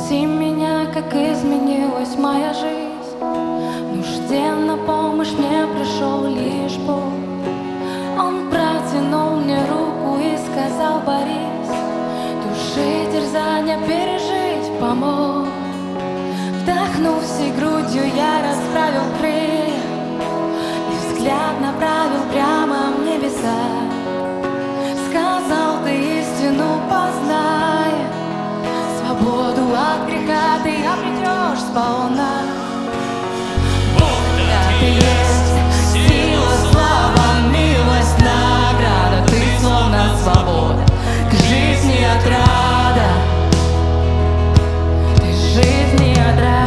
Спроси меня, как изменилась моя жизнь. В нужде на помощь мне пришел лишь Бог. Он протянул мне руку и сказал: борись, души терзания пережить помог. Вдохнув всей грудью, я расправил крылья и взгляд направил прямо в небеса. Сказал: ты истину познай, свободу от греха ты обретешь сполна. Бог, да ты есть сила, слава, милость, награда. Ты словно свобода, к жизни отрада. Ты жизни отрада.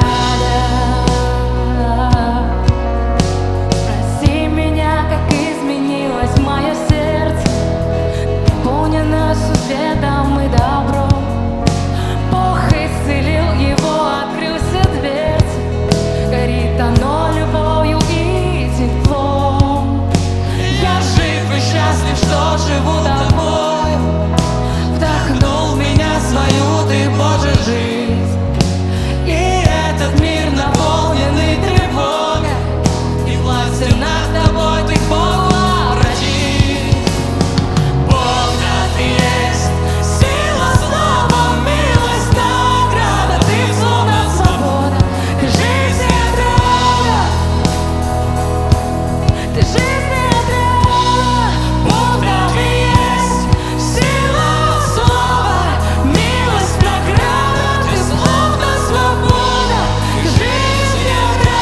Спроси меня, как изменилось мое сердце, наполнено светом и добром. Бог исцелил его, открылся дверцы, горит оно любовью и теплом. Я жив и счастлив, что живу тобою. Вдохнул в меня свою ты, Боже, жизнь. И этот мир наполненный тревогой, и властью над тобой ты к Богу обратись. Бог, да ты есть сила, слава, милость, награда. Ты словно свобода, ты жизнь и отрада. Ты жизнь и отрада. Бог, да ты есть сила, слава, милость, награда. Ты словно свобода, ты жизнь и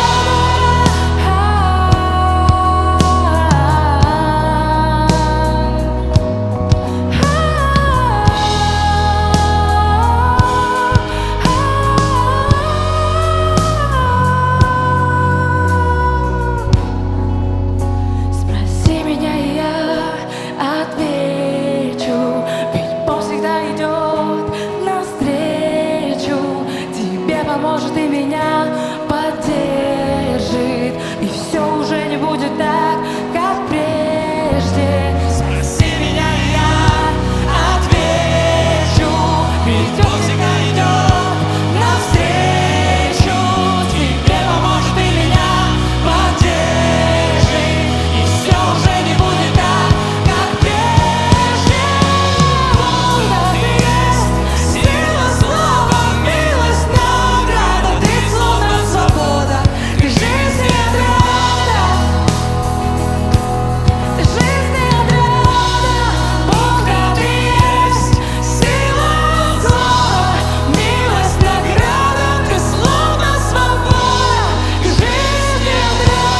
Спроси меня, и я отвечу, ведь Бог всегда идет навстречу. Тебе поможет и меня поддержит, и все уже не будет так, как прежде. Спроси меня, и я отвечу, ведь Бог всегда идет навстречу. Тебе поможет и меня поддержит, и все уже не будет так, как прежде. Бог, да ты есть сила, слава, милость, награда. Ты словно свобода, ты жизнь и отрада. Ты жизнь и отрада. Бог, да ты есть сила, слава, милость, награда. Ты словно свобода, ты жизнь и отрада.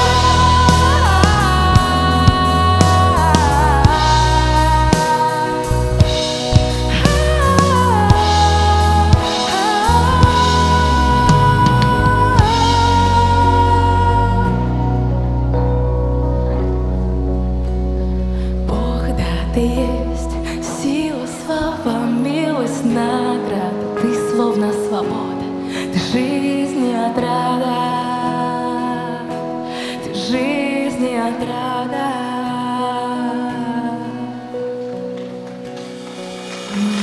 Бог, да ты есть сила, слава, милость, награда. Ты словно свобода, ты жизнь и отрада. Ты жизнь и отрада.